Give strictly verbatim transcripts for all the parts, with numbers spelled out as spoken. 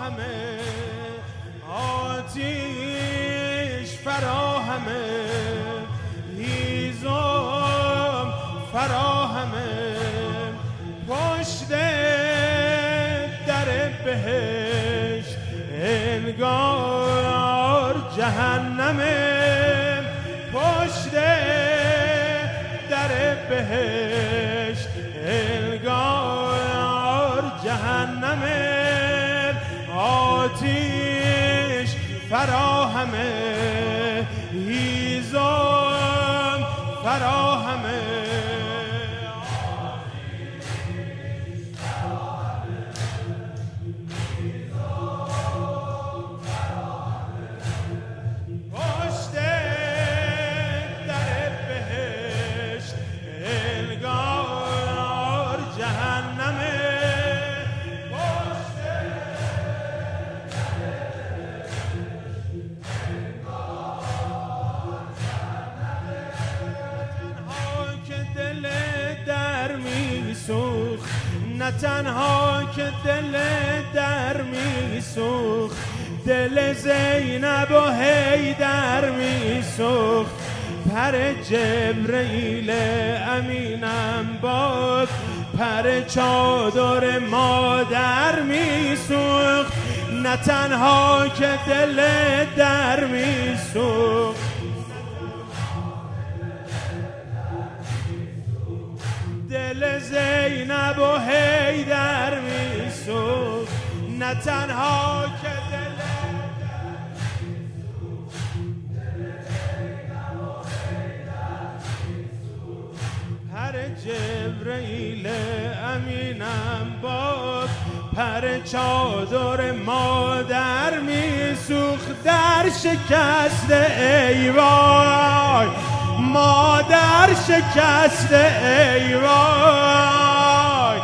فراهمه آتیش فراهمه هیزم فراهمه پشت در بهشت انگار جهنمه پشت در بهشت انگار جهنمه آتیش فراهمه هیزم فراهمه نه تنها که دل در میسوخت دل زینب و حیدر میسوخت پر جبرئیل امینم باد پر چادر مادر میسوخت نه تنها که دل در میسوخت دل زینب و حیدر میسوخت نه تنها که دل پر جبرئیل امینم باد پر چادر مادر میسوخت در شکست ای وای مادر شکست ای وای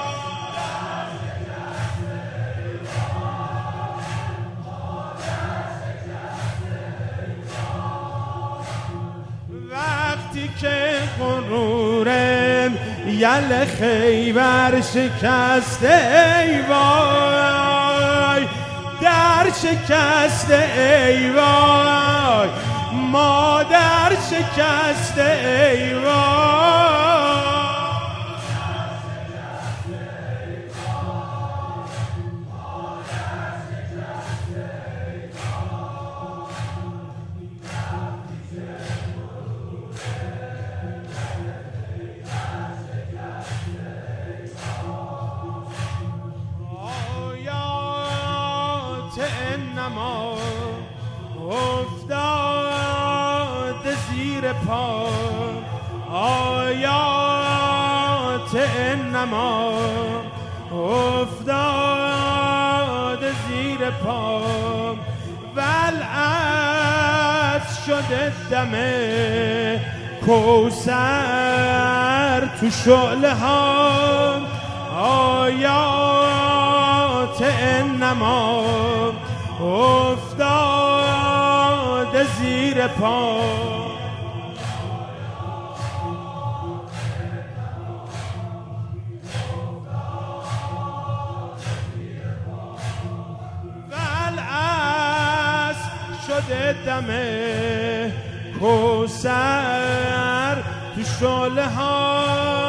وقتی که غرورم یل خیبر شکست ای وای در شکست ای وای مادر شکست ای وای آیات انما افتاد زیر پا آیات انما افتاد زیر پا ولعت شده دم کوثر تو شعله ها آیات انما افتاد زیر پا ولعت شده دم کوثر تو شعله ها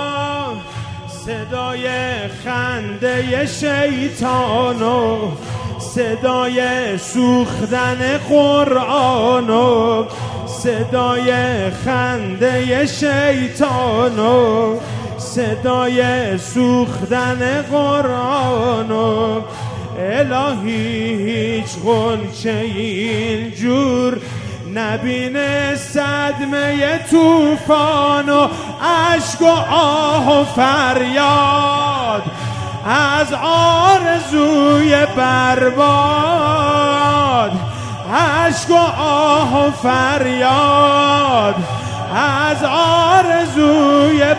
صدای خنده شیطانو صدای سوختن قرآنو صدای خنده شیطانو صدای سوختن قرآنو الهی هیچ غنچه اینجور نبینه صدمه توفان و اشک و آه و فریاد از آرزوی برباد اشک و آه و فریاد از آرزوی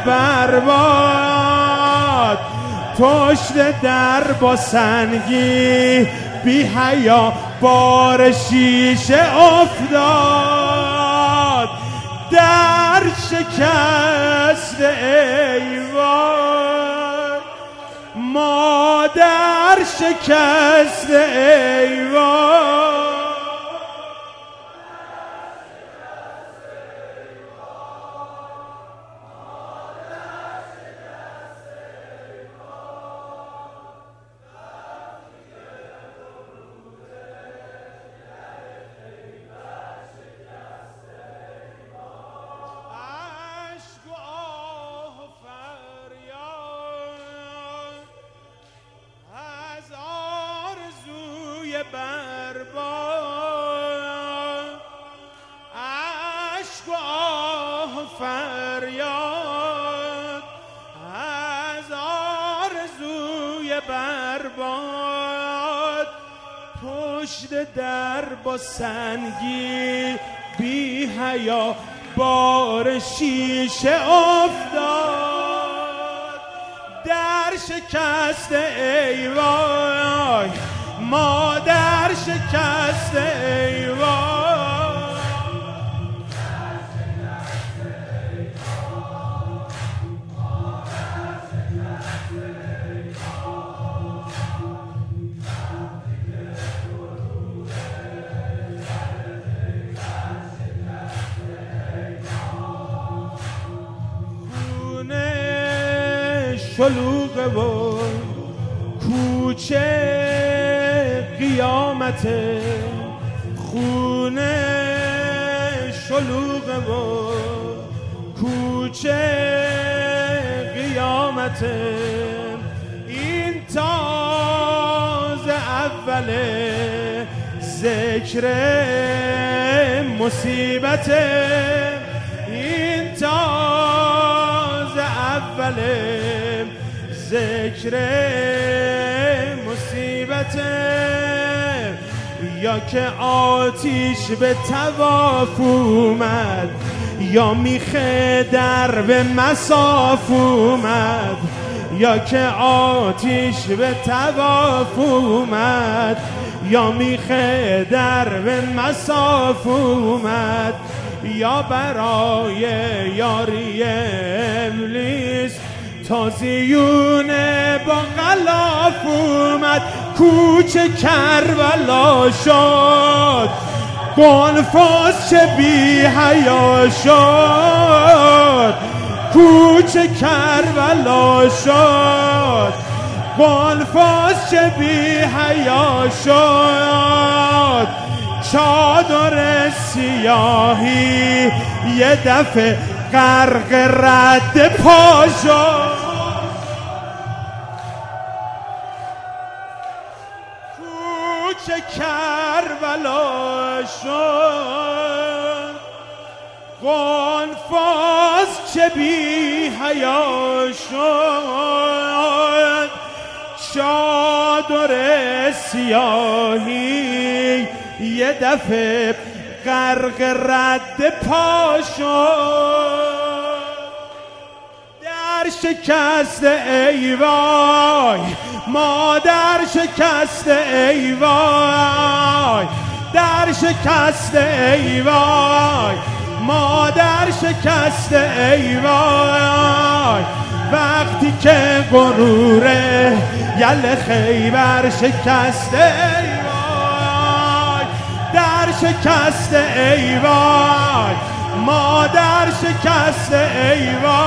برباد پشت در با سنگی بی حیا بار شیشه افتاد در شکست ای وای مادر در شکست ایوان برباد عشق و آه و فریاد از آرزوی برباد پشت در با سنگی بی حیا بار شیشه افتاد در شکست ایوان ما در شکست ایوان خونه شلوغه و کوچه قیامت خونه شلوغه و کوچه قیامت این تازه اول ذکر مصیبت این تازه اول ذکر مصیبت یا که آتیش به طواف اومد یا میخه در به مساف اومد یا که آتیش به طواف اومد یا میخه در به مساف اومد یا برای یاری ابلیس تازیونه با غلاف اومد کوچه کربلا شد گلفاز چه بی حیا شد کوچه کربلا شد گلفاز چه بی حیا شد چادر سیاهی یه دفعه غرق رد پا شد کوچه کربلا شد گلفاز چه بی حیا شد چادر سیاهی یه دفعه غرق رد پا شد در شکست ای وای ما در شکست ای وای در شکست ای وای ما در شکست ای وای وقتی که غروره یل خیبر شکست ای وای در شکست ای وای ما در شکست ای وای